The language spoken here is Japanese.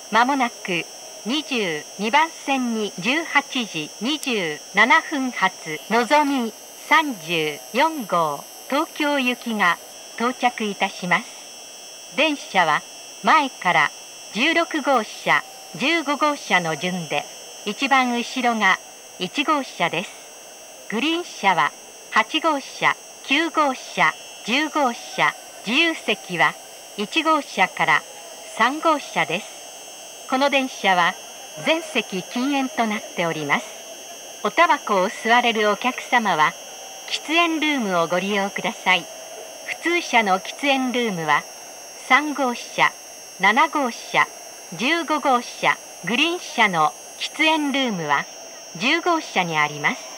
まもなく22番線に18時27分発のぞみ34号東京行きが到着いたします。電車は前から16号車、15号車の順で、一番後ろが1号車です。グリーン車は8号車、9号車、10号車、自由席は1号車から3号車です。この電車は全席禁煙となっております。おタバコを吸われるお客様は喫煙ルームをご利用ください。普通車の喫煙ルームは3号車、7号車、15号車、グリーン車の喫煙ルームは10号車にあります。